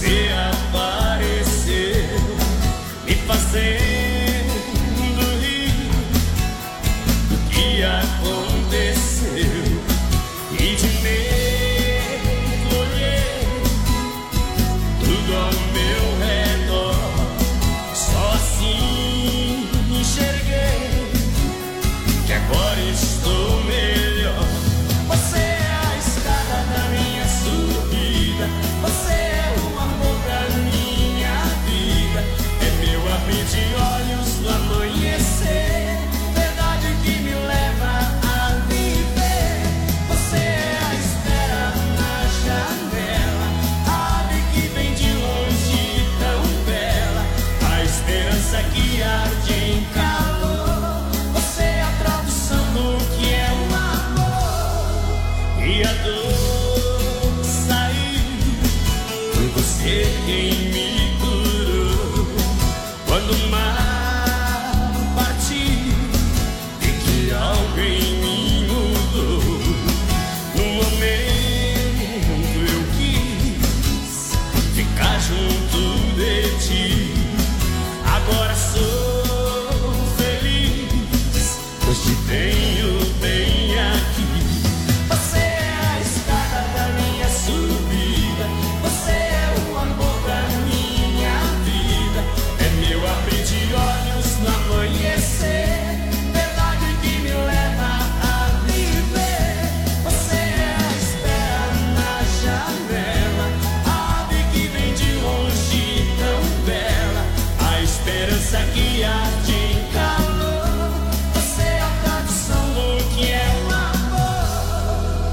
Você apareceu, me fazendo rir do que aconteceu. E de medo olhei tudo ao meu redor. Só assim enxerguei que agora estou melhor. Você é a escada da minha subida, você é o amor da minha vida. É meu abrir de olhos no amanhecer, verdade que me leva a viver. Você é a espera na janela, a ave que vem de longe tão bela, a esperança que arde em calor. Você é a tradução do que é o amor e a dor sair. Foi você quem me curou quando o mar partiu, e que alguém me mudou. No momento eu quis ficar junto de ti. Agora sou feliz, pois te tenho bem aqui. Você é a escada da minha subida, você é o amor da minha vida. É meu abrir de olhos no amanhecer, verdade que me leva a viver. Você é a espera na janela, a ave que vem de longe tão bela, a esperança que arde em calor. Você é a tradução do que é o amor.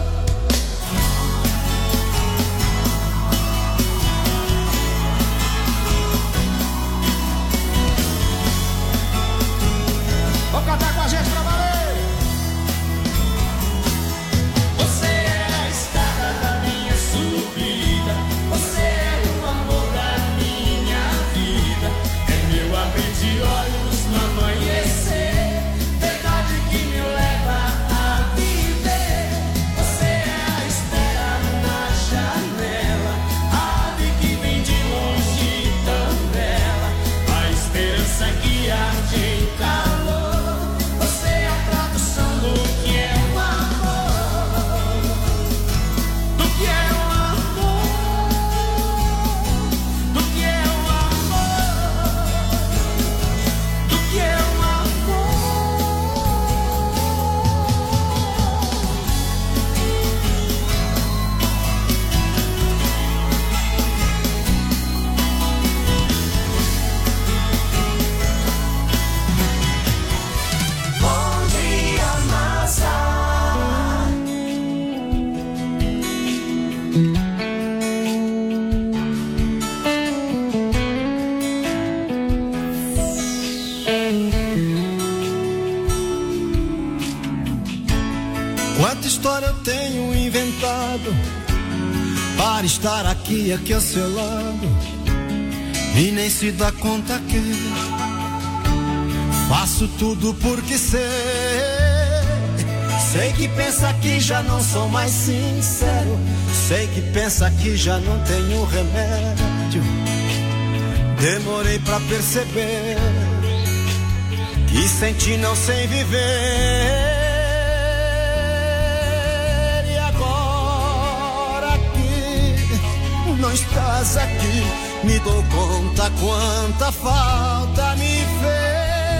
Vamos cantar com a gente pra valer. Você é a escada da minha subida, você é o amor da minha vida. É meu abrir de olhos no amanhecer, verdade que me leva a viver. Você é a espera na janela, a ave que vem de longe tão bela, a esperança que arde em calor. Você é a tradução do que é o amor, do que é o amor, do que é o amor, do que é o amor. Bom dia, massa. Quanta história eu tenho inventado para estar aqui ao seu lado, e nem se dá conta que faço tudo porque sei que pensa que já não sou mais sincero, sei que pensa que já não tenho remédio. Demorei pra perceber que sem ti não sei viver. E agora que não estás aqui, me dou conta quanta falta me fez.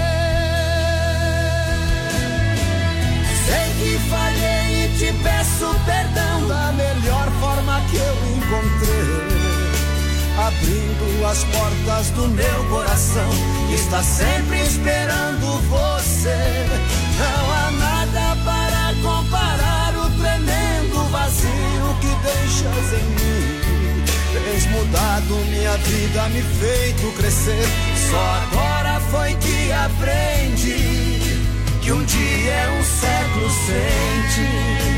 Sei que falhei e te peço perdão da melhor forma que eu encontrei, abrindo as portas do meu coração, que está sempre esperando você. Não há nada para comparar o tremendo vazio que deixas em mim. Tens mudado minha vida, me feito crescer. Só agora foi que aprendi que um dia é um século sem ti.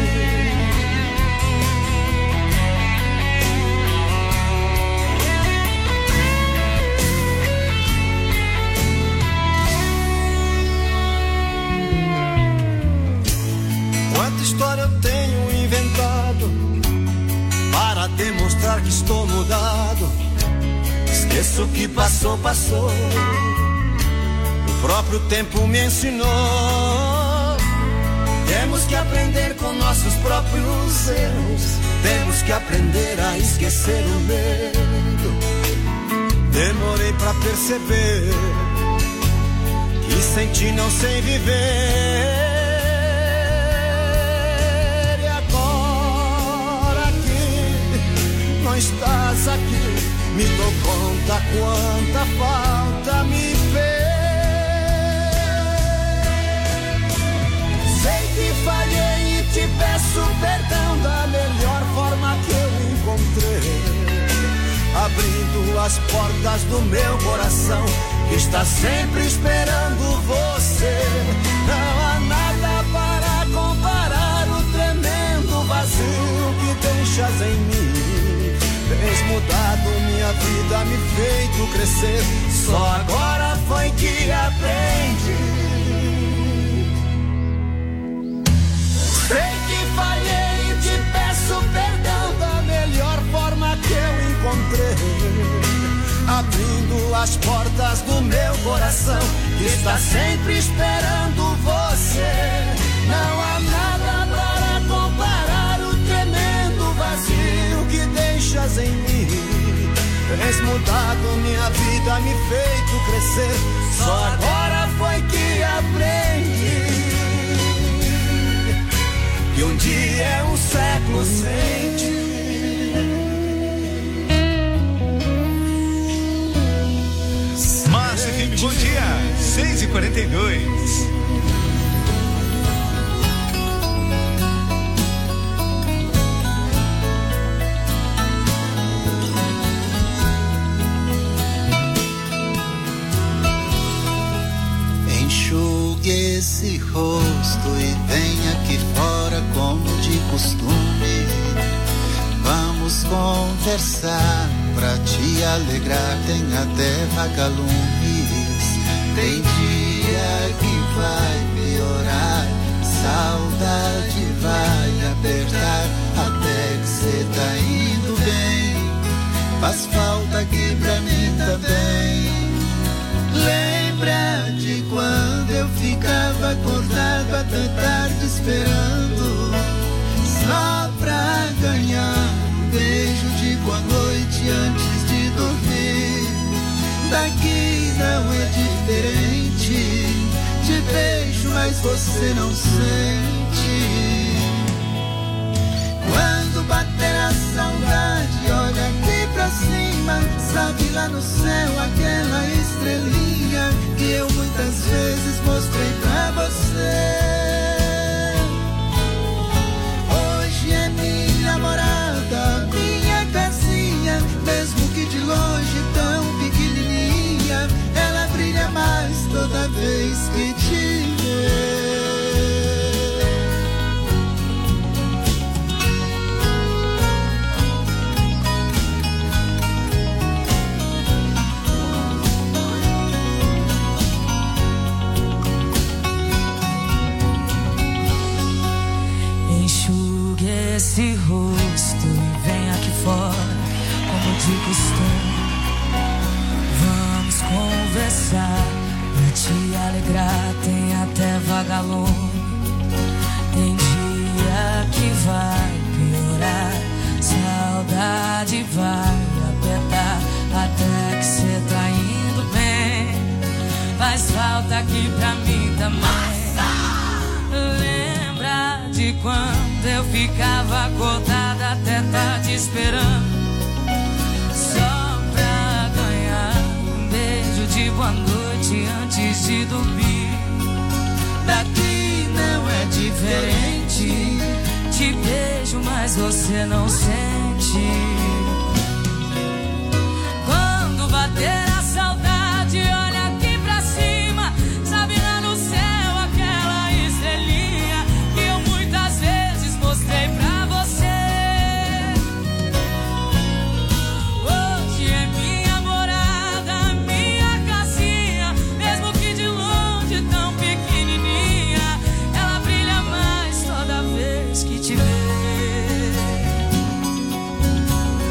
Quanta história eu tenho inventado para demonstrar que estou mudado, Esqueço o que passou, passou. O próprio tempo me ensinou. Temos que aprender com nossos próprios erros. Temos que aprender a esquecer o medo. Demorei pra perceber que sem ti não sei viver. E agora que não estás aqui, me dou conta quanta falta me fez. Sei que falhei e te peço perdão da melhor forma que eu encontrei. Abrindo as portas do meu coração, que está sempre esperando você. Não há nada para comparar o tremendo vazio que deixas em mim. Tens mudado minha vida, me feito crescer. Só agora foi que aprendi. Sei que falhei e te peço perdão da melhor forma que eu encontrei. Abrindo as portas do meu coração, que está sempre esperando você. Não há nada para comparar o tremendo vazio que deixas em mim. Tens mudado minha vida, me feito crescer. Só agora foi que aprendi que um dia é um século sem ti. Márcio FM, bom dia, 6h42. Enxugue esse rosto e venha aqui fora como de costume. Vamos conversar pra te alegrar, tem até vagalumes. Tem dia que vai piorar, saudade vai apertar, até que cê tá indo bem. Faz falta aqui pra mim também. Lembra de quando eu ficava acordado até tarde esperando, só pra ganhar um beijo de boa noite antes de dormir. Daqui não é diferente, te beijo mas você não sente. Quando bater a saudade, olha aqui pra cima, sabe lá no céu aquela estrelinha que eu muitas vezes mostrei pra você. Hoje é minha morada, minha casinha, mesmo que de longe tão pequenininha, ela brilha mais toda vez que te vê. Esse rosto e vem aqui fora como de costume. Vamos conversar pra te alegrar, tem até vagalume. Tem dia que vai piorar, saudade vai apertar, até que cê tá indo bem. Faz falta aqui pra mim também. Lembra de quando eu ficava acordada até tarde esperando, só pra ganhar um beijo de boa noite antes de dormir. Daqui não é diferente, te beijo mas você não sente. Quando bater a saudade, olha aqui pra cima, sabe lá no céu aquela estrelinha que eu muitas vezes mostrei pra você. Hoje é minha morada, minha casinha, mesmo que de longe tão pequenininha, ela brilha mais toda vez que te vê.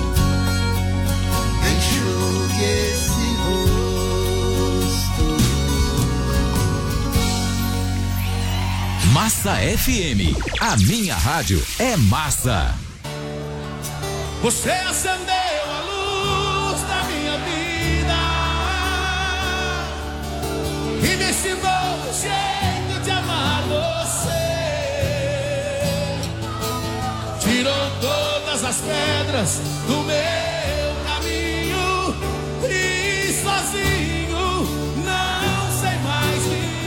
Massa FM. A minha rádio é massa. Você acendeu a luz da minha vida e me ensinou o jeito de amar você. Tirou todas as pedras do meu caminho e sozinho não sei mais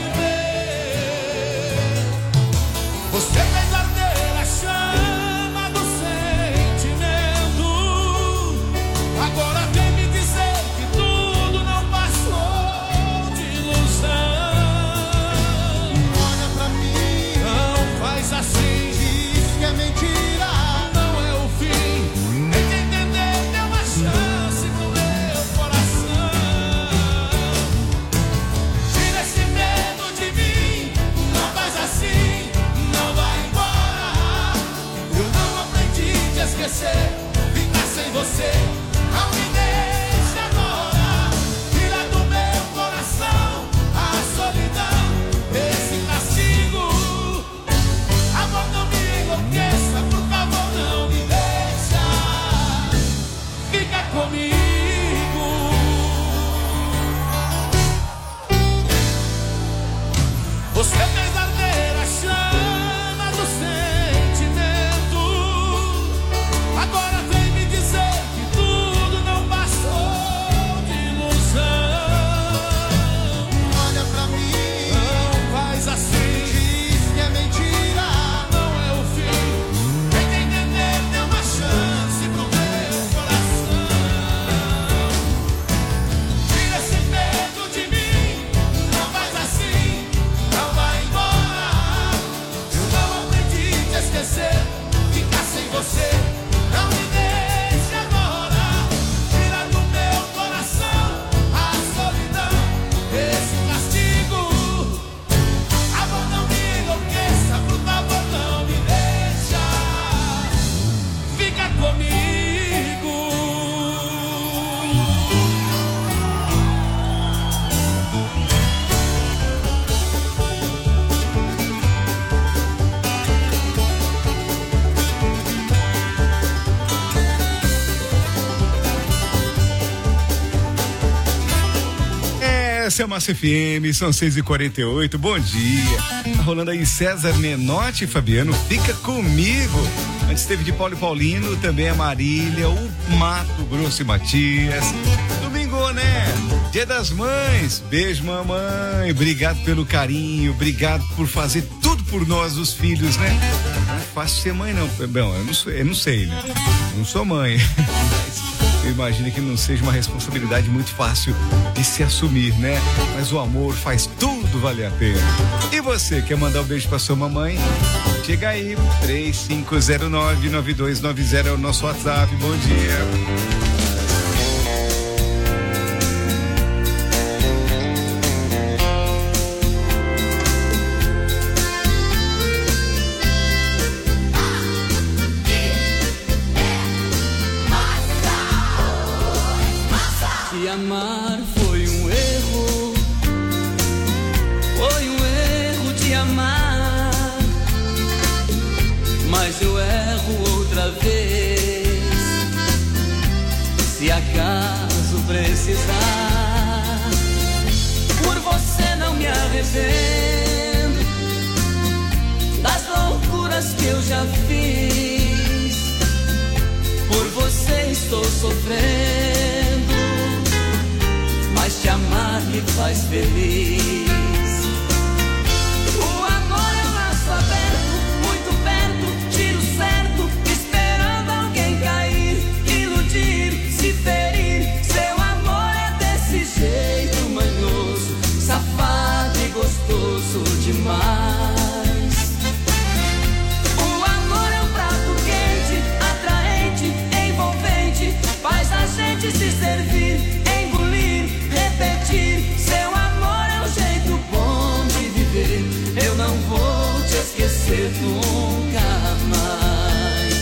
viver. Você fez arder a chama do sentimento. Agora vem me dizer que tudo não passou de ilusão. Olha pra mim, Não faz assim, diz que é mentira. não é o fim. Tem que entender, dê uma chance pro meu coração. Tira esse medo de mim, não faz assim, não vai embora. Eu não aprendi a te esquecer, ficar sem você. Não me deixe agora, tira do meu coração a solidão, esse castigo. Amor, não me enlouqueça, por favor, não me deixa. Fica comigo. Você fez arder a chama do sentimento. Agora vem me dizer que tudo não passou de ilusão. Olha pra mim, Não faz assim, diz que é mentira. não é o fim. Tem que entender, dê uma chance pro meu coração. Tira esse medo de mim, não faz assim, não vai embora. Eu não aprendi a te esquecer, ficar sem você. Não me deixe agora, tira do meu coração a solidão, esse castigo. Amor, não me enlouqueça, por favor, não me deixa. Fica comigo. Essa é a Massa FM, são 6h48, bom dia. Tá rolando aí César Menotti e Fabiano, fica comigo. Antes teve de Paulo e Paulino, também a Marília, o Mato Grosso e Matias. Domingo, né? Dia das Mães, beijo mamãe, obrigado pelo carinho, obrigado por fazer tudo por nós, os filhos, né? Não é fácil ser mãe não, bom, eu não sei, né? Eu não sou mãe. Eu imagino que não seja uma responsabilidade muito fácil de se assumir, né? Mas o amor faz tudo valer a pena. E você, quer mandar um beijo pra sua mamãe? Chega aí, 3509-9290 é o nosso WhatsApp. Bom dia. Te amar foi um erro, foi um erro te amar, mas eu erro outra vez, se acaso precisar. Por você não me arrependo das loucuras que eu já fiz, por você estou sofrendo, mas te amar me faz feliz. O amor é um laço aberto, muito perto, tiro certo, esperando alguém cair, iludir, se ferir. Seu amor é desse jeito manhoso, safado e gostoso demais. O amor é um prato quente, atraente, envolvente, faz a gente se servir, engolir, repetir. Seu amor é um jeito bom de viver. Eu não vou te esquecer nunca mais.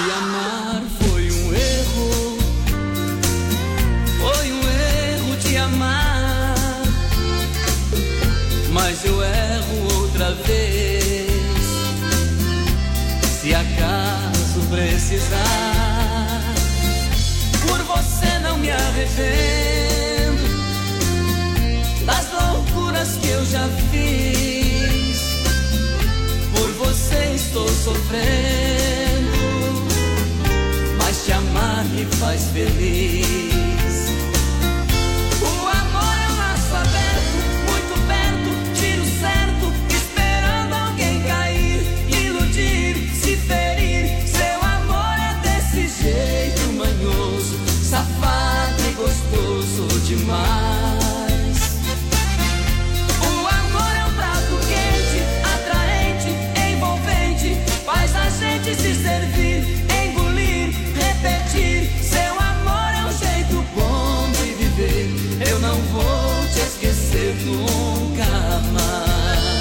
te amar foi um erro. Foi um erro te amar, mas eu erro outra vez. Se acaso precisar, por você não me arrependo das loucuras que eu já fiz. Por você estou sofrendo, mas te amar me faz feliz. O amor é um laço aberto, muito perto, tiro certo, esperando alguém cair, iludir, se ferir. Seu amor é desse jeito manhoso, safado e gostoso demais. O amor é um prato quente, atraente, envolvente, faz a gente se servir, engolir, repetir. Seu amor é um jeito bom de viver. Eu não vou te esquecer nunca mais.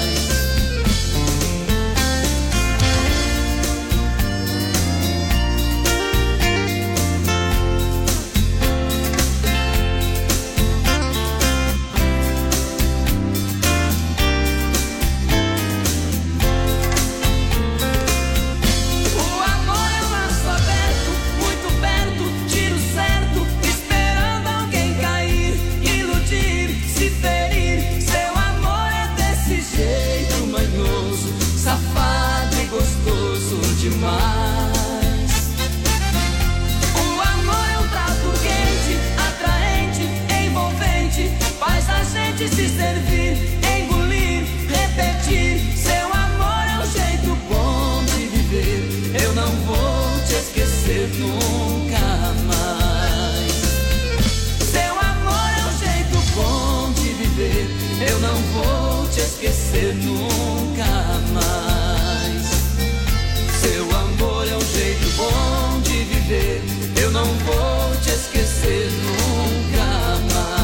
Se servir, engolir, repetir. Seu amor é um jeito bom de viver. Eu não vou te esquecer nunca mais. Seu amor é um jeito bom de viver. Eu não vou te esquecer nunca mais. Seu amor é um jeito bom de viver. Eu não vou te esquecer nunca mais.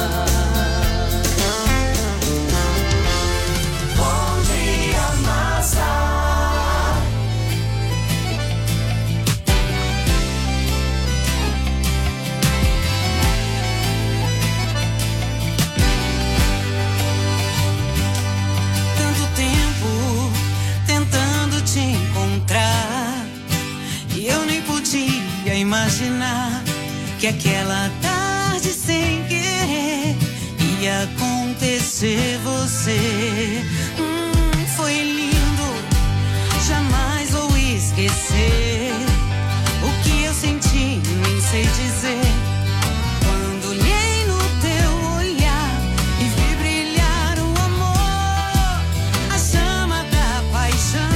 Imaginar que aquela tarde sem querer ia acontecer você. Foi lindo, jamais vou esquecer o que eu senti, nem sei dizer. Quando olhei no teu olhar e vi brilhar o amor, a chama da paixão.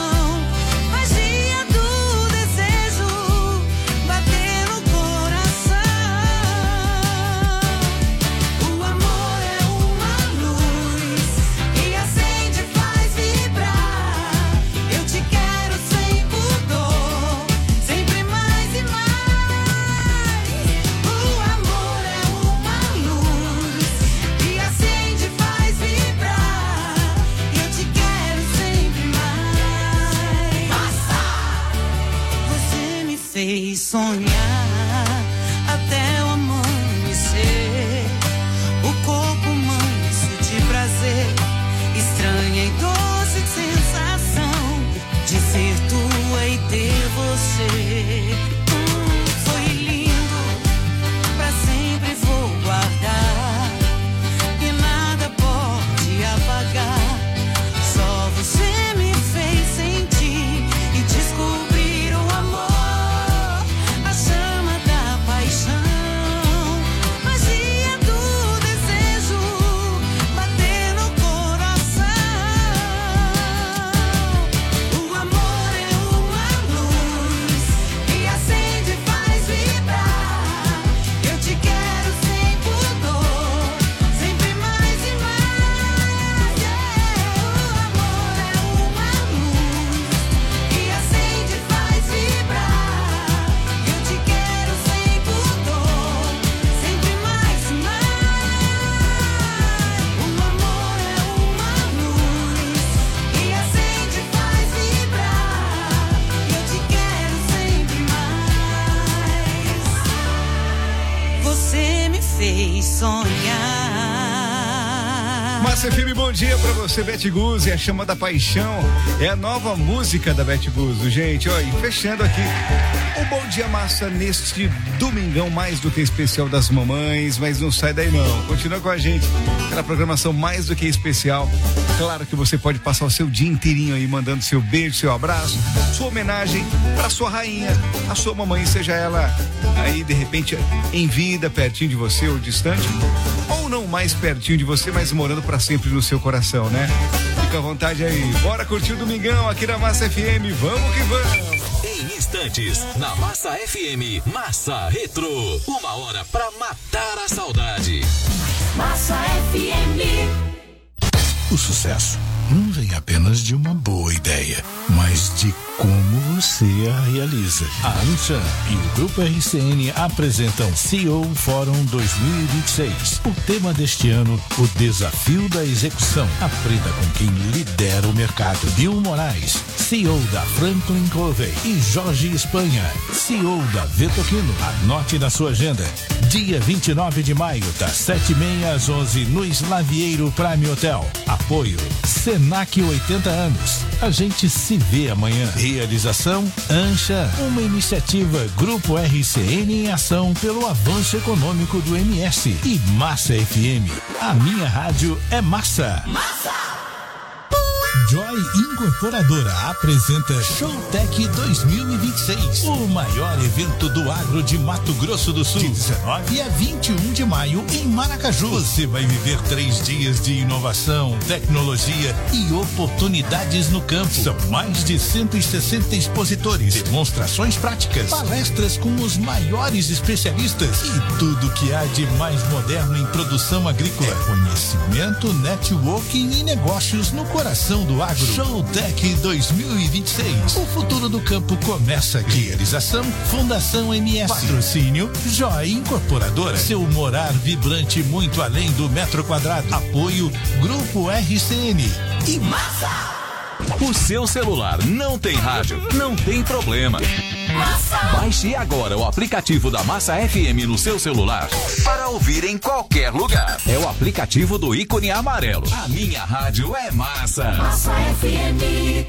Fez sonhar até o amanhecer, o corpo manso de prazer, estranha e doce sensação de ser tua e ter você. Foi lindo, pra sempre vou guardar, e nada pode apagar. Só você me fez sentir e descobrir o amor. Chama da paixão. fez sonhar. Massa FM, bom dia pra você, Beth Guzzi, a Chama da Paixão é a nova música da Beth Guzzi, gente, ó, e fechando aqui o Bom Dia Massa neste domingão mais do que especial das mamães, mas não sai daí não, continua com a gente, aquela programação mais do que especial. Claro que você pode passar o seu dia inteirinho aí mandando seu beijo, seu abraço, sua homenagem pra sua rainha, a sua mamãe, seja ela aí de repente em vida, pertinho de você ou distante, ou não mais pertinho de você, mas morando pra sempre no seu coração, né? Fica à vontade aí, bora curtir o domingão aqui na Massa FM, vamos que vamos! Em instantes, na Massa FM, Massa Retro, 1 hora pra matar a saudade. Massa FM. O sucesso não vem apenas de uma boa ideia, mas de como você a realiza. A Anshan e o Grupo RCN apresentam CEO Fórum 2026. O tema deste ano, o desafio da execução. Aprenda com quem lidera o mercado. Bill Moraes, CEO da Franklin Covey, e Jorge Espanha, CEO da Vetoquino. Anote na sua agenda. Dia 29 de maio, das 7h30 às 11 no Slavieiro Prime Hotel. Apoio Senac 80 anos. A gente se vê amanhã. Realização Anshan, uma iniciativa Grupo RCN em ação pelo avanço econômico do MS. E Massa FM. A minha rádio é Massa. Massa! Joy Incorporadora apresenta Showtech 2026, o maior evento do agro de Mato Grosso do Sul. De 19 a 21 de maio em Maracaju. Você vai viver 3 dias de inovação, tecnologia e oportunidades no campo. São mais de 160 expositores, demonstrações práticas, palestras com os maiores especialistas e tudo que há de mais moderno em produção agrícola. Conhecimento, networking e negócios no coração do agro. Showtech 2026. O futuro do campo começa aqui. Realização Fundação MS. Patrocínio Joy Incorporadora. Seu morar vibrante muito além do metro quadrado. Apoio Grupo RCN. E Massa! O seu celular não tem rádio? Não tem problema. Baixe agora o aplicativo da Massa FM no seu celular para ouvir em qualquer lugar. É o aplicativo do ícone amarelo. A minha rádio é Massa. Massa FM.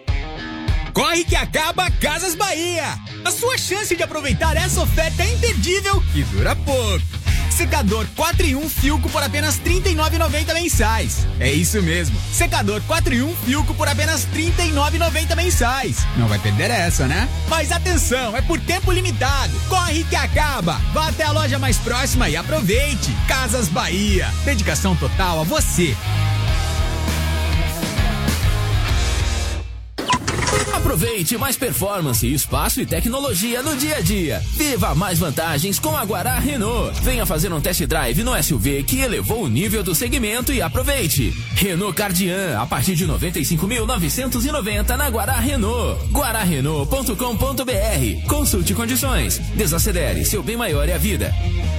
Corre que acaba Casas Bahia. A sua chance de aproveitar essa oferta é imperdível e dura pouco. Secador 4 em 1 Filco por apenas R$ 39,90 mensais. É isso mesmo. Secador 4 em 1 Filco por apenas R$ 39,90 mensais. Não vai perder essa, né? Mas atenção, é por tempo limitado. Corre que acaba. Vá até a loja mais próxima e aproveite. Casas Bahia. Dedicação total a você. Aproveite mais performance, espaço e tecnologia no dia a dia. Viva mais vantagens com a Guará Renault. Venha fazer um test drive no SUV que elevou o nível do segmento e aproveite. Renault Cardian, a partir de 95.990 na Guará Renault. guararenault.com.br. Consulte condições. Desacelere, seu bem maior é a vida.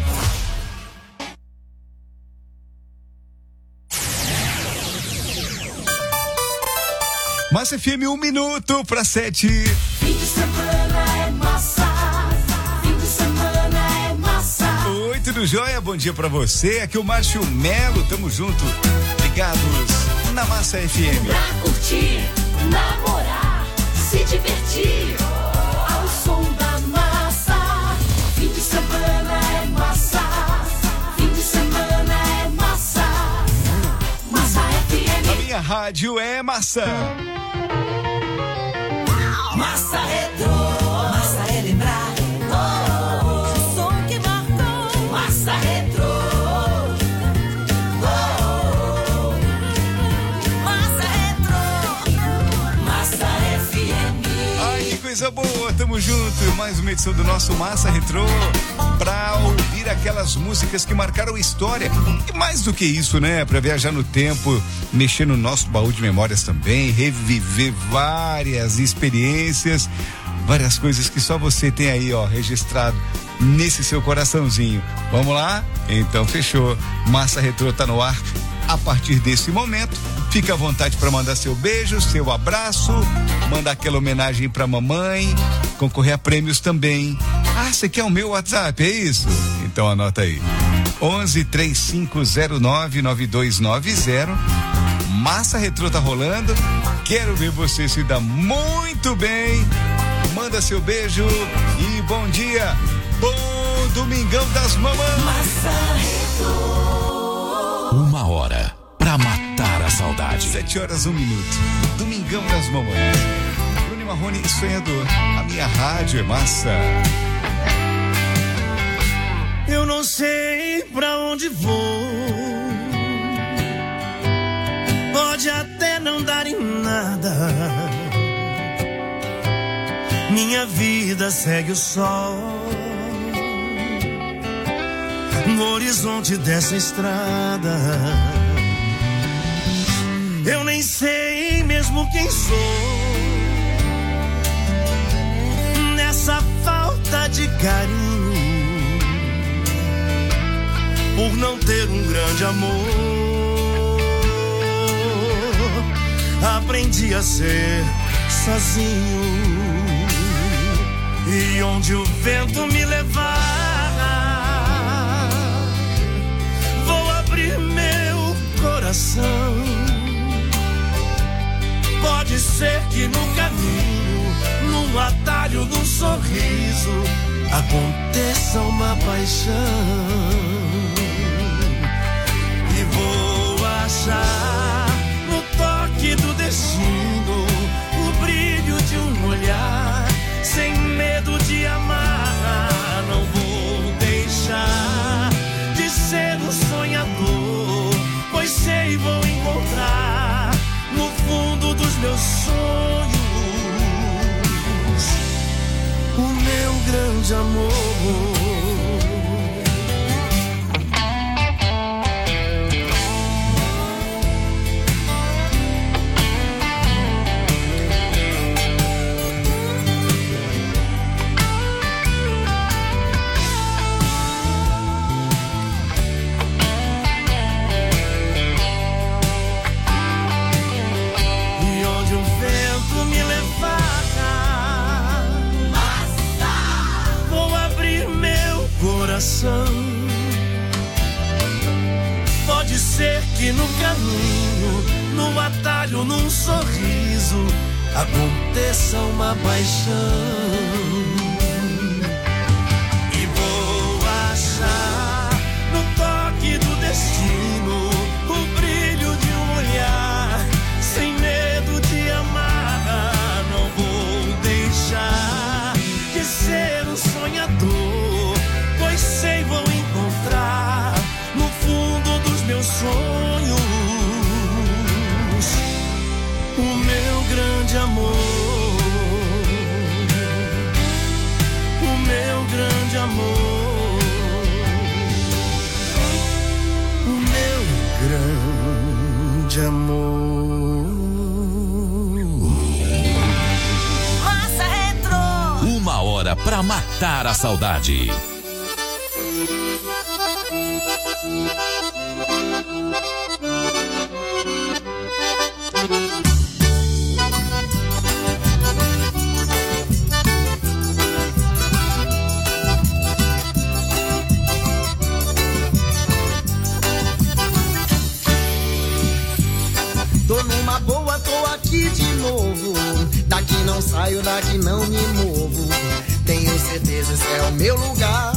Massa FM, 1 minuto para 7. Fim de semana é massa. Fim de semana é massa. 8 do Joia, bom dia pra você. Aqui o Márcio Melo, tamo junto. Ligados na Massa FM. Pra curtir, namorar, se divertir. Ao som da massa. Fim de semana é massa. Fim de semana é massa. Massa FM. A minha rádio é Massa. Massa Retro. Massa é lembrar. Som que marcou. Massa Retro. Massa Retro. Massa FM. Ai, que coisa boa, tamo junto. Mais uma edição do nosso Massa Retrô pra ouvir aquelas músicas que marcaram história. E mais do que isso, né? Pra viajar no tempo, mexer no nosso baú de memórias também, reviver várias experiências, várias coisas que só você tem aí, ó, registrado nesse seu coraçãozinho. Vamos lá? Então fechou. Massa Retrô tá no ar. A partir desse momento, fica à vontade para mandar seu beijo, seu abraço, mandar aquela homenagem pra mamãe, concorrer a prêmios também. Ah, você quer o meu WhatsApp, é isso? Então anota aí. 11-3509-9290. Massa Retrô tá rolando. Quero ver você se dar muito bem. Manda seu beijo e bom dia. Bom Domingão das Mamães. Massa Retrô. 1 hora pra matar a saudade. 7h01. Domingão das Mamães. Bruno Marrone, sonhador. A minha rádio é massa. Eu não sei pra onde vou. Pode até não dar em nada. Minha vida segue o sol no horizonte dessa estrada. Eu nem sei mesmo quem sou nessa falta de carinho, por não ter um grande amor. Aprendi a ser sozinho, e onde o vento me levar, vou abrir meu coração. Pode ser que no caminho, num atalho, num sorriso, aconteça uma paixão, e vou achar no toque do destino o brilho de um olhar, sem medo de amar. Não vou deixar de ser um sonhador, pois sei vou encontrar no fundo dos meus sonhos o meu grande amor. Pode ser que no caminho, no atalho, num sorriso, aconteça uma paixão, e vou achar no toque do destino o brilho de um olhar, sem medo de amar. Não vou deixar de ser um sonhador, pois sei vou encontrar no fundo dos meus sonhos o meu grande amor, o meu grande amor, o meu grande amor. Massa Retrô. 1 hora pra matar a saudade. Tô numa boa, tô aqui de novo. Daqui não saio, daqui não me movo. Tenho certeza esse é o meu lugar.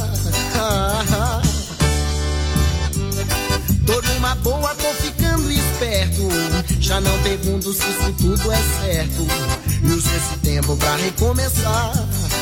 Tô numa boa, tô ficando esperto. Já não pergunto se isso tudo é certo. E uso esse tempo pra recomeçar.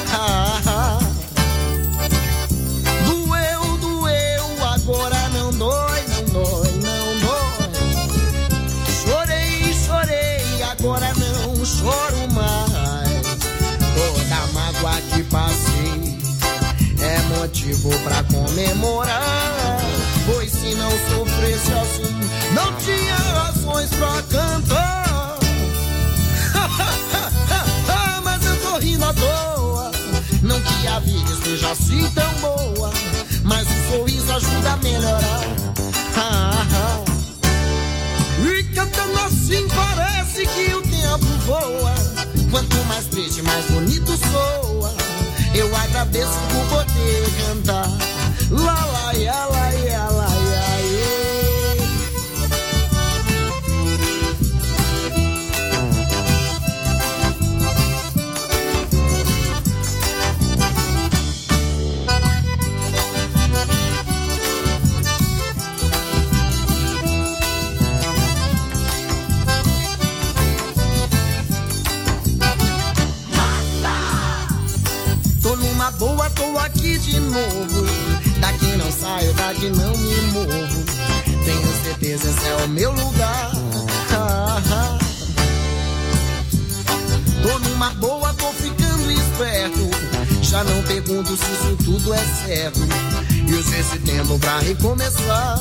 Doeu, doeu, agora não dói, não dói, não dói. Chorei, chorei, agora não choro mais. Toda mágoa que passei é motivo pra comemorar. Pois se não sofresse assim, não tinha razões pra cantar. Mas eu tô rindo à toa. Não que a vida esteja assim tão boa, mas o sorriso ajuda a melhorar. E cantando assim parece que o tempo voa. Quanto mais triste, mais bonito soa. Eu agradeço por poder cantar. Lá, lá, ia, lá, ia, lá. Tô numa boa, tô aqui de novo. Daqui não saio, daqui não me movo. Tenho certeza, esse é o meu lugar. Tô numa boa, tô ficando esperto. Já não pergunto se isso tudo é certo. E uso esse tempo pra recomeçar.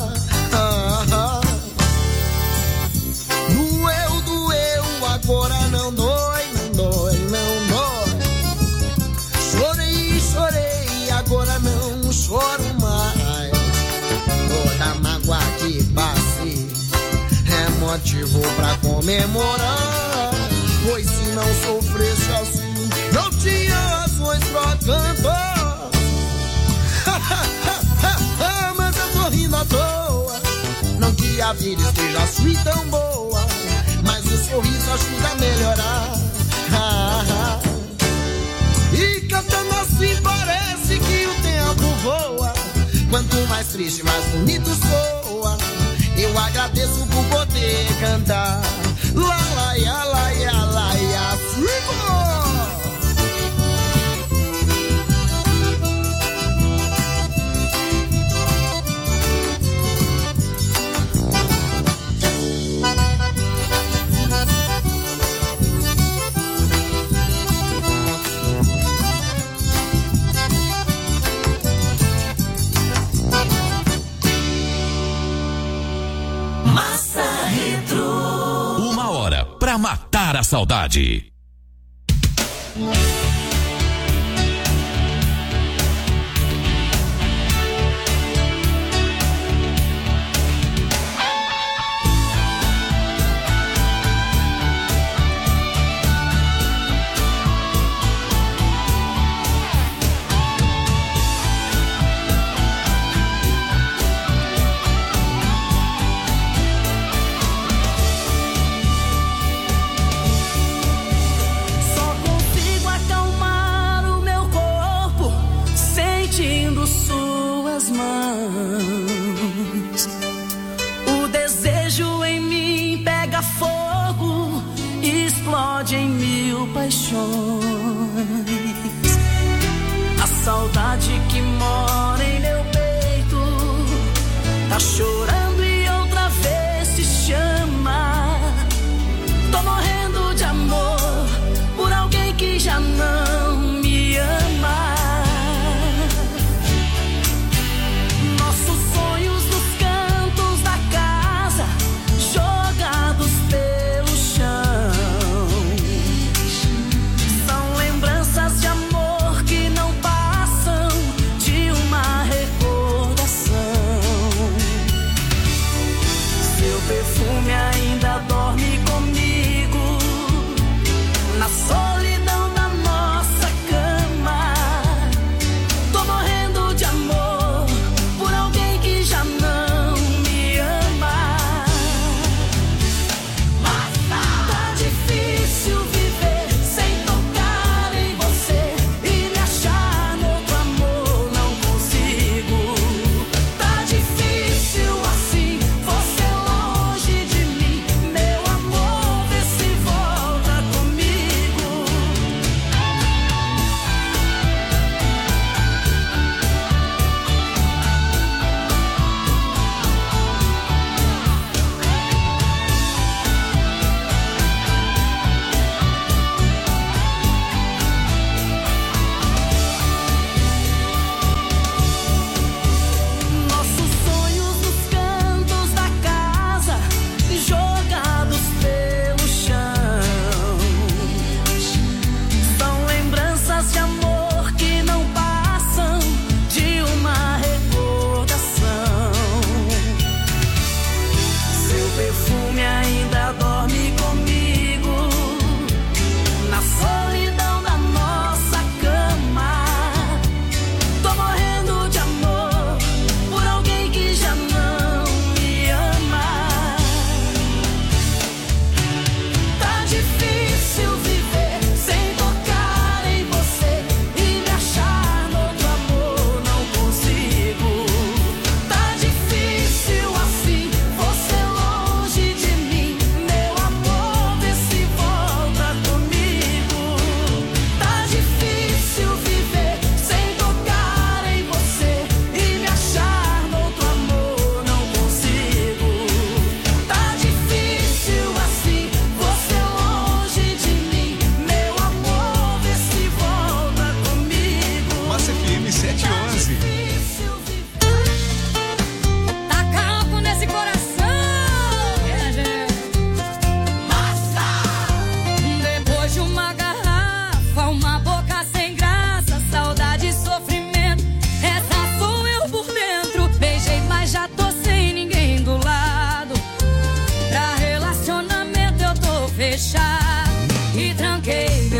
Doeu, doeu, agora não dói, não dói, não dói. Chorei, chorei, agora não choro mais. Toda mágoa que passei é motivo pra comemorar. Pois se não sofresse assim, não tinha razões pra cantar. Mas eu tô rindo à toa. Não que a vida esteja assim tão boa, mas o sorriso ajuda a melhorar. E cantando assim parece que o tempo voa. Quanto mais triste, mais bonito soa. Eu agradeço por poder cantar. Lá, lá, ia, lá, ia, lá, ia, Massa Retro. 1 hora pra matar a saudade. Em mil paixões, a saudade que mora em meu peito tá chorando e outra vez se chama. Tô morrendo de amor por alguém que já não me ama. Nossos sonhos nos cantos da casa, jogados pelo chão.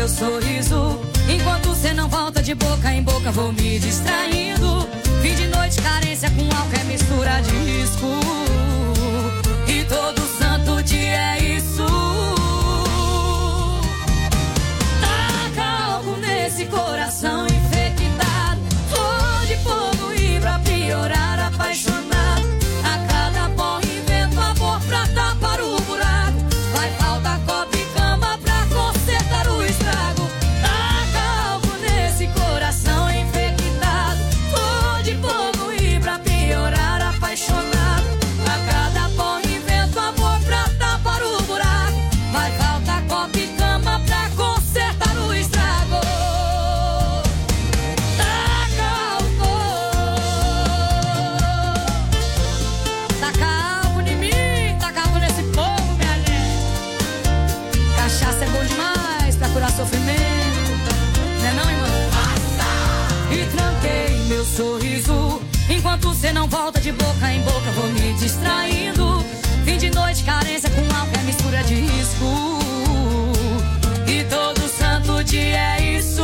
meu sorriso. Enquanto você não volta de boca em boca, vou me distraindo. Fim de noite, carência com álcool é mistura de risco. E todo santo dia é isso. Taca algo nesse coração infectado. Flor de fogo e pra piorar, apaixonado. A cada porra invento amor pra tapar o buraco. Vai faltar copo e cama pra consertar o estrago. Taca algo nesse coração infectado. Flor de fogo e pra piorar, apaixonado. A cada porra invento amor pra tapar o buraco. Vai faltar copo e cama pra consertar o estrago. Taca álcool em mim, taca álcool nesse povo, minha gente. Cachaça é bom demais pra curar sofrimento, não é não, irmão? E tranquei meu sorriso. Enquanto você não volta de boca em boca, vou me distraindo. Fim de noite, carência com álcool é mistura de risco. E todo santo dia é isso.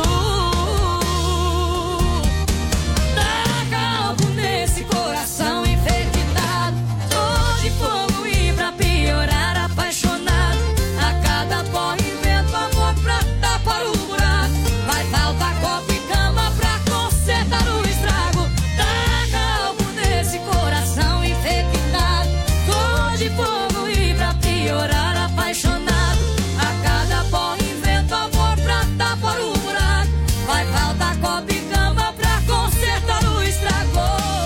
Taca álcool nesse coração infectado. Flor de fogo e pra piorar, apaixonado. A cada porra invento amor pra tapar o buraco. Vai faltar copo e cama pra consertar o estrago. Taca álcool nesse coração infectado. Flor de fogo e pra piorar, apaixonado. A cada porra invento amor pra tapar o buraco. Vai faltar copo e cama pra consertar o estrago.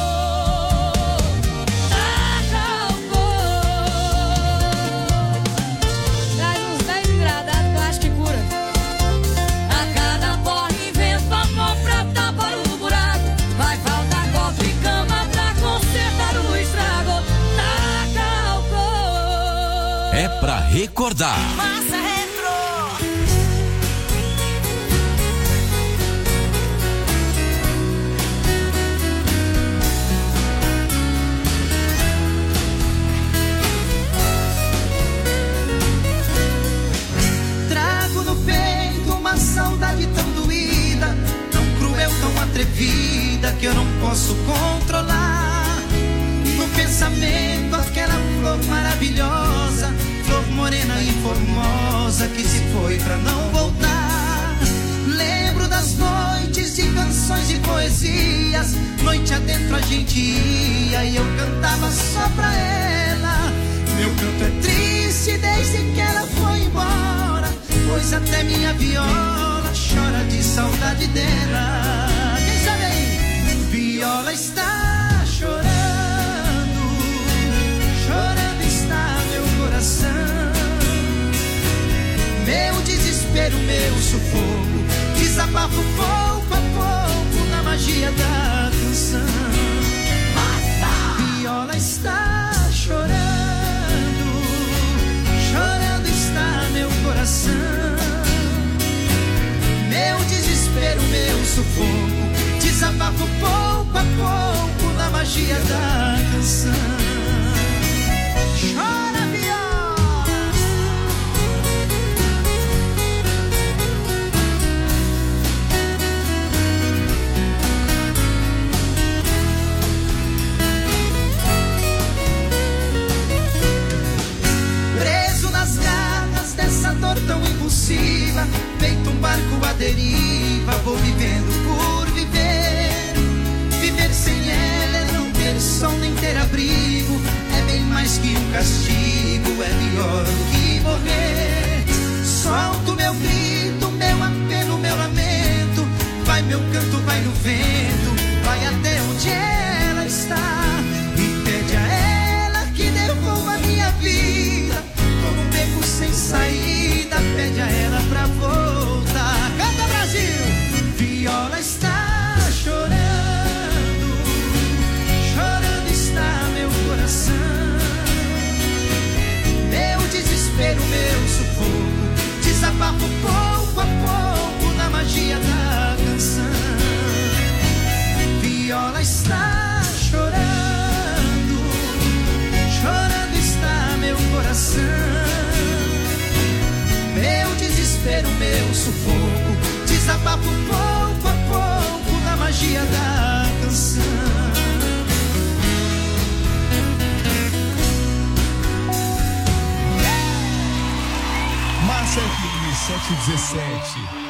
Taca álcool. Traz uns 10 engradados que eu acho que cura. A cada porra invento amor pra tapar o buraco. Vai faltar copo e cama pra consertar o estrago. Taca álcool. É pra recordar. Massa Retro. Trago no peito uma saudade tão doída, tão cruel, tão atrevida, que eu não posso controlar. No pensamento aquela flor maravilhosa, flor morena e formosa, que se foi pra não voltar. Lembro das noites de canções e poesias, noite adentro a gente ia e eu cantava só pra ela. Meu canto é triste desde que ela foi embora, pois até minha viola chora de saudade dela. Quem sabe aí? Viola está chorando, chorando está meu coração. Meu desespero, meu sufoco, desabafo pouco a pouco na magia da canção. Viola está chorando, chorando está meu coração. Meu desespero, meu sufoco, desabafo pouco a pouco na magia da canção. Chora, viola. Preso nas garras dessa dor tão impulsiva, feito um barco à deriva, vou vivendo por viver. Viver sem ela é não ter som nem ter abrigo, é bem mais que um castigo, é pior do que morrer. Solto meu grito, meu apelo, meu lamento, vai meu canto, vai no vento, vai até onde ela está. E pede a ela que devolva minha vida, como um beco sem saída, pede a ela pra voltar. Canta, Brasil! Viola está chorando, chorando está meu coração. Meu desespero, meu sufoco, desabafo pouco a pouco na magia da canção. Viola está RC7.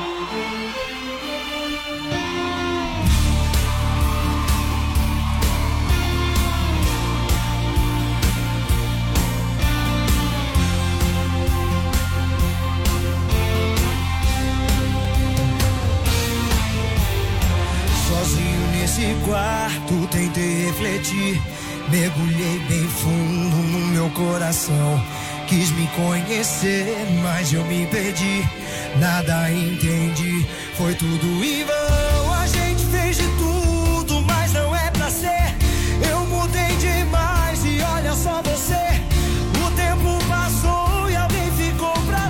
Sozinho nesse quarto, tentei refletir. Mergulhei bem fundo no meu coração. Quis me conhecer, mas eu me perdi. Nada entendi, foi tudo em vão. A gente fez de tudo, mas não é pra ser. Eu mudei demais e olha só você. O tempo passou e alguém ficou pra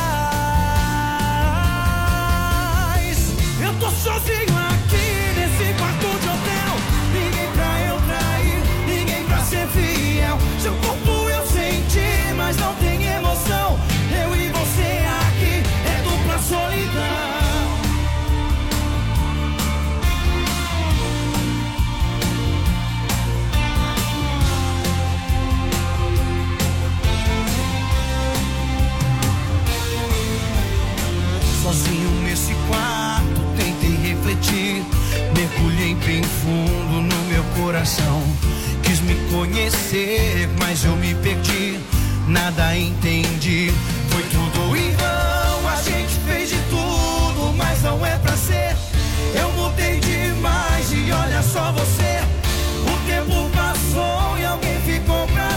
trás. Eu tô sozinho aqui nesse quarto de hotel. Ninguém pra eu trair, ninguém pra ser fiel. Seu corpo eu senti, mas não tem emoção. Eu e você aqui é dupla solidão. Sozinho nesse quarto, tentei refletir. Mergulhei bem fundo no meu coração. Quis me conhecer, mas eu me perdi. Nada entendi, foi tudo em vão. A gente fez de tudo, mas não é pra ser. Eu mudei demais e olha só você. O tempo passou e alguém ficou pra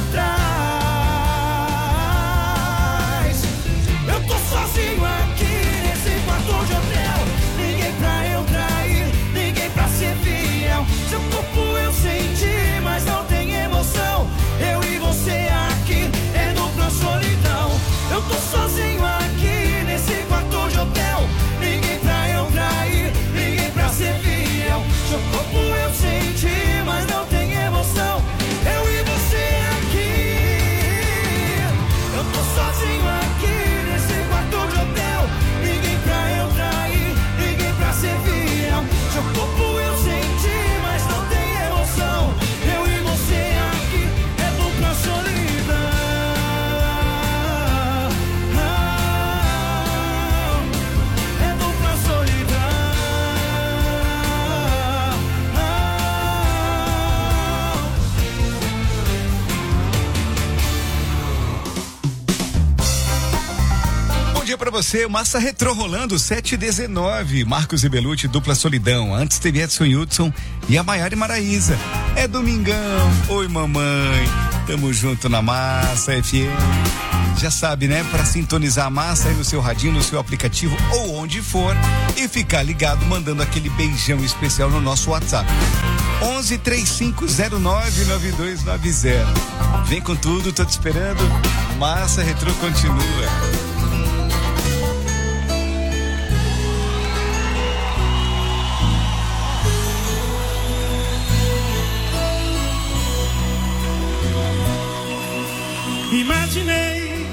trás. Eu tô sozinho aqui nesse quarto de hotel. Ninguém pra eu trair, ninguém pra ser fiel. Seu corpo eu senti, mas não tem emoção. Eu e você aqui é dupla solidão. Eu tô sozinho aqui nesse quarto de hotel. Ninguém pra eu trair, ninguém pra ser fiel. Seu corpo eu senti, mas não tem emoção. Eu e você aqui. Eu tô sozinho aqui nesse quarto de hotel. Ninguém pra eu trair, ninguém pra ser fiel. Seu corpo eu senti, mas não tem emoção. Eu e você aqui é dupla solidão. É dupla solidão. Bom dia pra você, Massa Retrô rolando 7h19, Marcos e Belucci, dupla solidão. Antes teve Edson Hudson e a Maiara e Maraísa. É domingão, oi mamãe, tamo junto na Massa FM. Já sabe, né? Pra sintonizar a Massa aí no seu radinho, no seu aplicativo ou onde for e ficar ligado mandando aquele beijão especial no nosso WhatsApp. 1135099290. Vem com tudo, tô te esperando. Massa Retrô continua. Imaginei,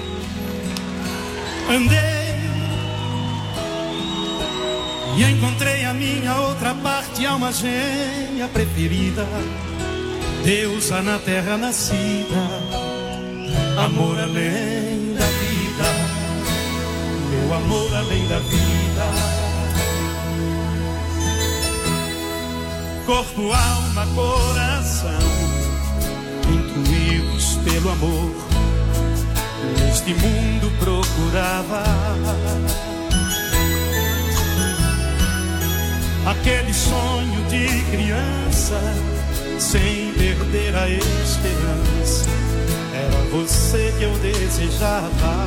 andei e encontrei a minha outra parte, alma gêmea preferida, deusa na terra nascida, amor além da vida, meu amor além da vida. Corpo, alma, coração, intuídos pelo amor, neste mundo procurava aquele sonho de criança, sem perder a esperança. Era você que eu desejava.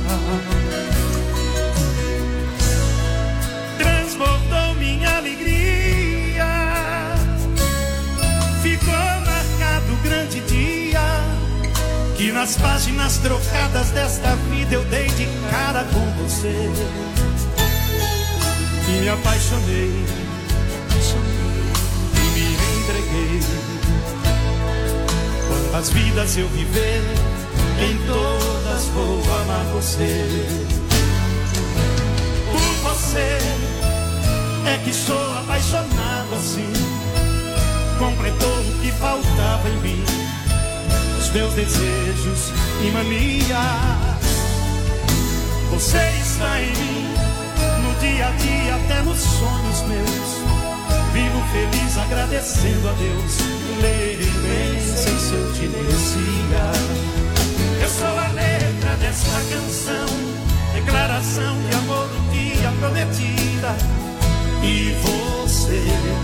Transbordou minha alegria, ficou marcado o grande dia que nas páginas trocadas desta vida eu dei de cara com você. E me apaixonei e me entreguei. Quantas vidas eu viver, em todas vou amar você. Por você é que sou apaixonado assim. Completou o que faltava em mim, os meus desejos e manias. Você está em mim, no dia a dia, até nos sonhos meus. Vivo feliz agradecendo a Deus. Nem sei se eu te merecia. Eu sou a letra desta canção, declaração de amor um dia prometida. E você,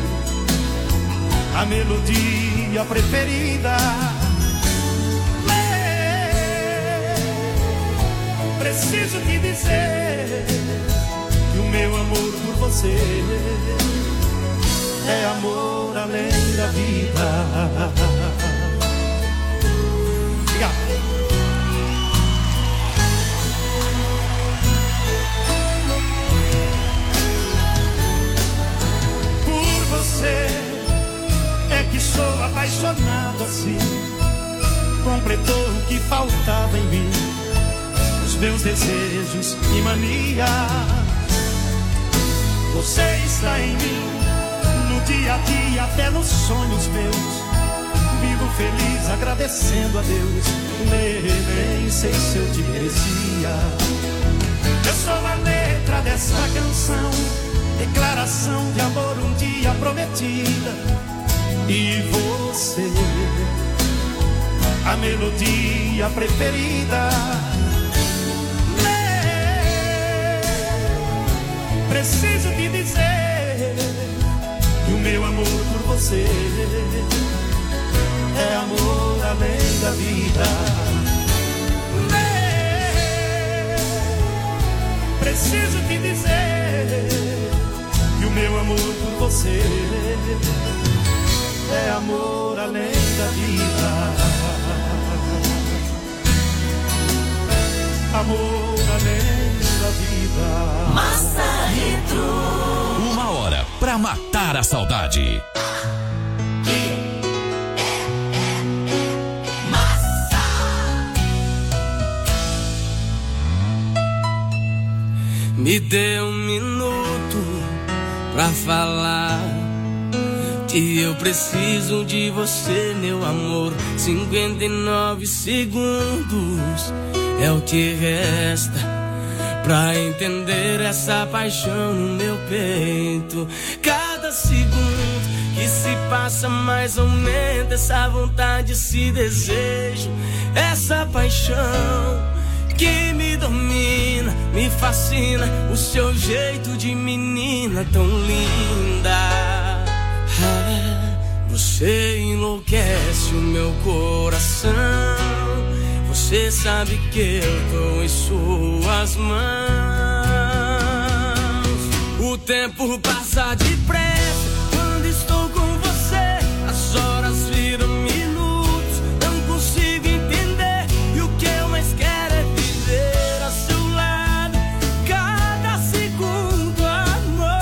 a melodia preferida. Preciso te dizer que o meu amor por você é amor além da vida. Obrigado. Por você é que sou apaixonado assim. Completou o que faltava em mim, os meus desejos e manias. Você está em mim, no dia a dia, até nos sonhos meus. Vivo feliz agradecendo a Deus. Nem sei se eu te merecia. Eu sou a letra desta canção, declaração de amor um dia prometida. E você, a melodia preferida. Preciso te dizer que o meu amor por você é amor além da vida. Preciso te dizer que o meu amor por você é amor além da vida. Amor além da vida. Massa Retro. 1 hora pra matar a saudade. Me dê um minuto pra falar que eu preciso de você, meu amor. 59 segundos é o que resta pra entender essa paixão no meu peito. Cada segundo que se passa mais aumenta essa vontade, esse desejo, essa paixão que me domina, me fascina, o seu jeito de menina tão linda. Você enlouquece o meu coração. Você sabe que eu tô em suas mãos. O tempo passa depressa quando estou com você. As horas viram minutos, não consigo entender. E o que eu mais quero é viver ao seu lado, cada segundo, amor.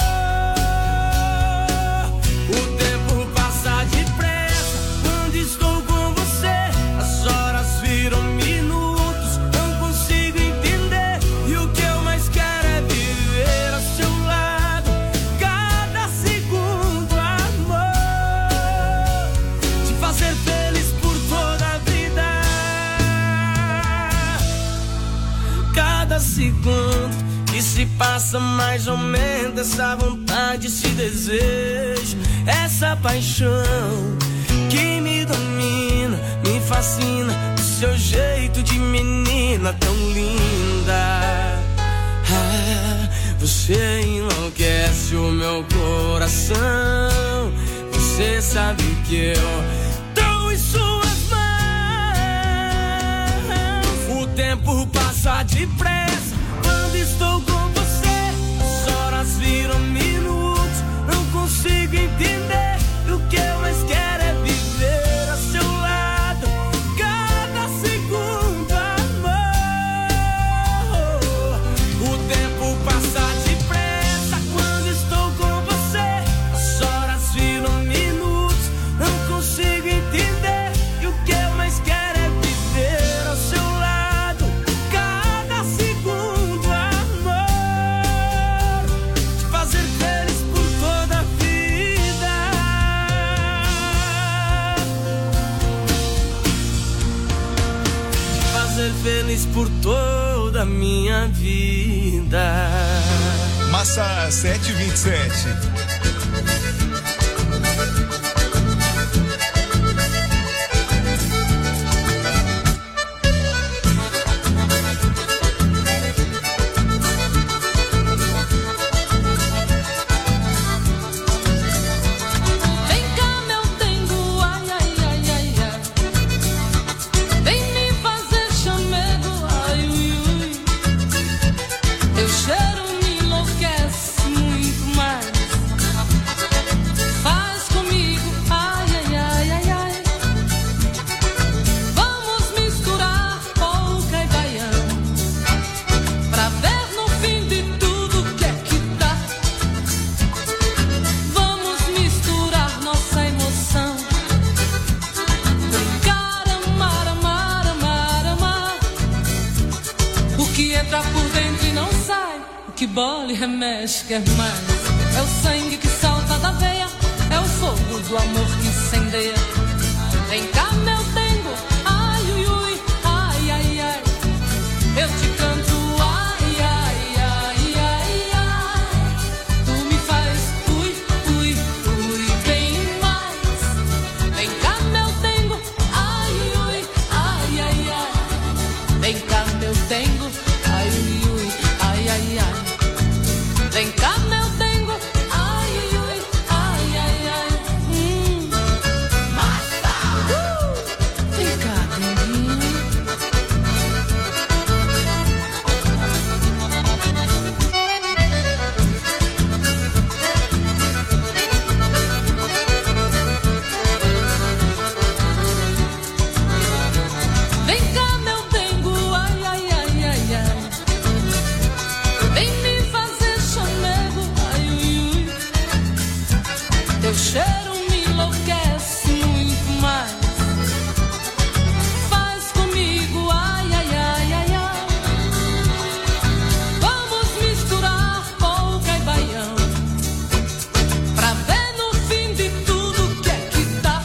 O tempo passa depressa quando estou com você. As horas viram minutos, não consigo entender. E o que eu mais quero é viver ao seu lado, cada segundo, amor. Te fazer feliz por toda a vida. Cada segundo que se passa mais aumenta essa vontade, esse desejo, essa paixão que me domina, me fascina, o seu jeito de menina tão linda. Você enlouquece o meu coração. Você sabe que eu tô em suas mãos. O tempo passa depressa quando estou com você. As horas viram minutos, não consigo entender. O que eu mais quero é viver ao seu lado, cada segundo, amor. O tempo passa depressa quando estou com você. As horas viram minutos, não consigo entender. E o que eu mais quero é viver ao seu lado, cada segundo, amor. Te fazer feliz por toda a vida. Te fazer feliz por toda pra minha vida. Massa 727. Remexe, quer mais. É o sangue que salta da veia, é o fogo do amor que incendeia. Vem cá, meu dengo, ai, ui, ui, ai, ai, ai. Eu te canto, ai, ai, ai, ai, ai. Tu me faz, ui, ui, ui, bem mais. Vem cá, meu dengo, ai, ui, ui, ai, ai, ai. Vem cá, meu dengo, ai, ui, ui, ai, ai, ai. Vem cá, meu dengo, ai, ui, ai, ai, ai. Vem cá, denguinho. Vem cá, meu dengo, ai, ai, ai, ai, ai. Vem me fazer chamego, ai, ui, ui. Teu cheiro me enlouquece muito mais. Faz comigo, ai, ai, ai, ai, ai. Vamos misturar polca e baião, pra ver no fim de tudo que é que dá.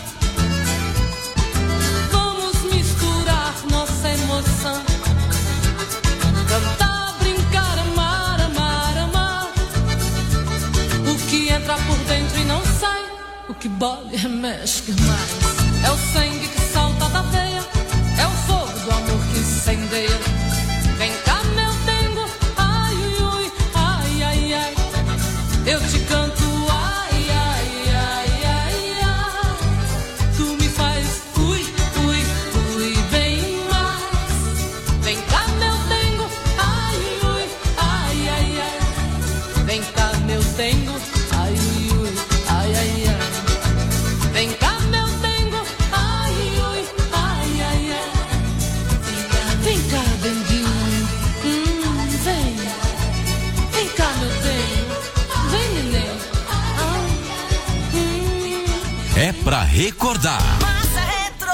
Vamos misturar nossa emoção, cantar, brincar, amar, amar, amar. O que entra por dentro e não sai, o que bola e remexe mais. É o sangue que salta da veia, é o fogo do amor que incendeia. Vem cá, meu dengo, ai, ui, ui, ai, ai, ai. Eu te canto, ai, ai, ai, ai, ai. Tu me faz, ui, ui, ui, bem mais. Vem cá, meu dengo, ai, ui, ai, ai, ai. Vem cá, meu dengo, ai, ui, ai, ai, ai. Vem cá, meu dengo, ai, ui, ai, ai, ai. Vem cá, denguinho, vem. Vem cá, meu dengo, vem, neném. É pra recordar. Massa Retro.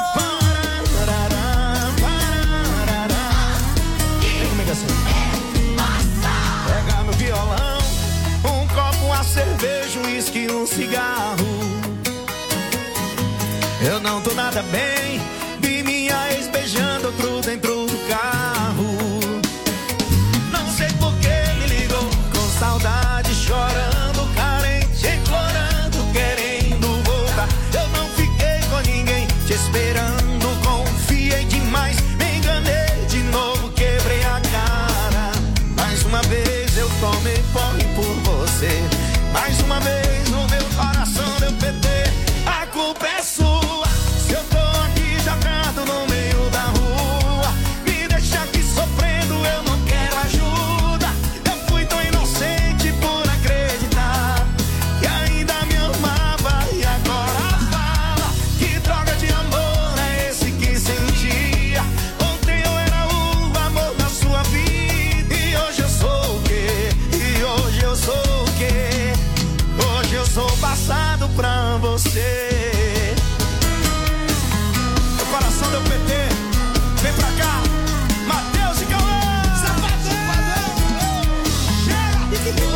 Pega no violão, um copo, uma cerveja, um uísque, um cigarro. Eu não tô nada bem, vi minha ex beijando outro dentro do carro. Não sei por que me ligou, com saudade, chorando, carente, implorando, querendo voltar. Eu não fiquei com ninguém, te esperando, confiei demais, me enganei de novo, quebrei a cara. Mais uma vez eu tomei porre por você, mais uma vez no meu coração deu PT. A culpa é sua, se eu tô aqui jogado no meio da rua, me deixa aqui sofrendo, eu não quero ajuda. Eu fui tão inocente por acreditar que ainda me amava e agora fala que droga de amor é esse que sentia. Ontem eu era o amor da sua vida e hoje eu sou o quê? E hoje eu sou o quê? Hoje eu sou passado pra você. O coração deu PT, vem pra cá, Matheus e Cauã, Safadão, chega!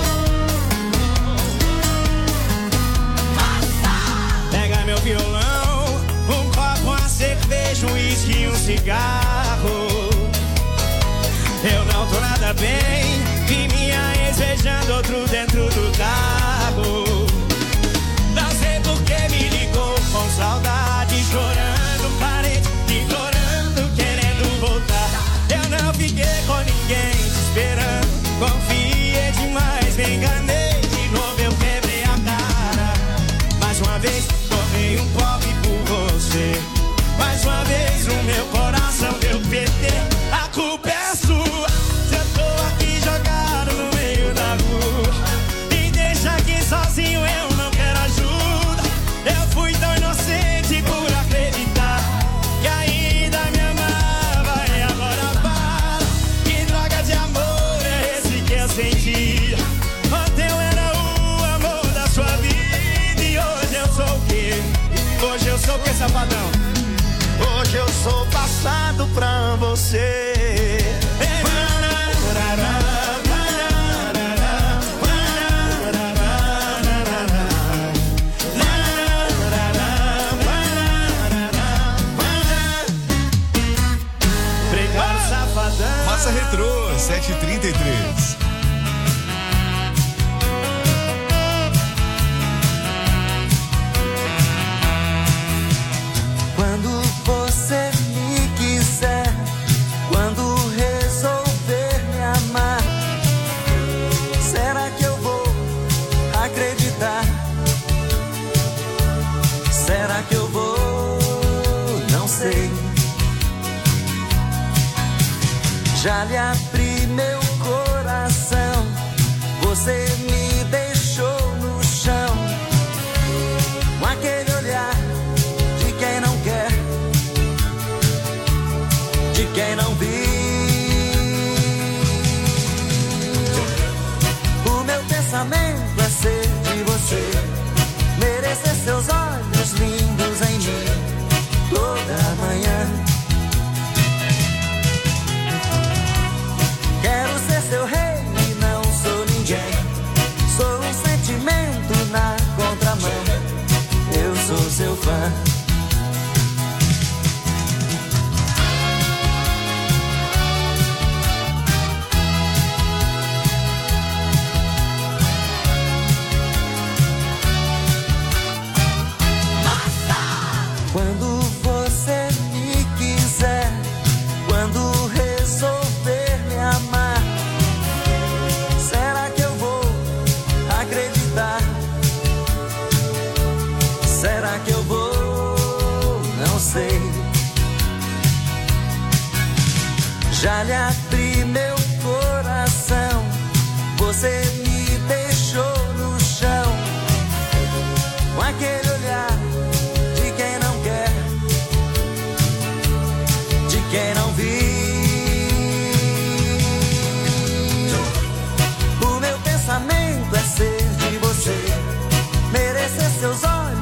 Pega meu violão, um copo, uma cerveja, um uísque e um cigarro. Eu não tô bem. Vi minha ex beijando outro dentro do carro. Não sei por que me ligou com saudade, chorando, carente, implorando, querendo voltar. Eu não fiquei com ninguém te esperando, confiei demais, me enganei. De novo eu quebrei a cara. Mais uma vez tomei um copo por você. Mais uma vez o meu coração deu PT. A culpa é sua, se eu tô aqui jogado no meio da rua. Me deixa aqui sozinho, eu não quero ajuda. Eu fui tão inocente por acreditar que ainda me amava e agora para. Que droga de amor é esse que eu sentia? Ontem eu era o amor da sua vida e hoje eu sou o quê? Hoje eu sou o quê, safadão? Hoje eu sou passado pra você. Prepara o safadão. Massa Retrô, 7h33. Quando você me quiser, quando resolver me amar, será que eu vou acreditar? Será que eu vou? Não sei. Já lhe abri meu coração, você me deixou no chão, com aquele olhar de quem não quer, de quem não viu. O meu pensamento é ser de você, merecer seus olhos lindos em mim toda manhã. Quero ser seu rei e não sou ninguém. Sou um sentimento na contramão. Eu sou seu fã. Quando você me quiser, quando resolver me amar, será que eu vou acreditar? Será que eu vou? Não sei. Já lhe abri meu coração, você me deixou no chão, com aquele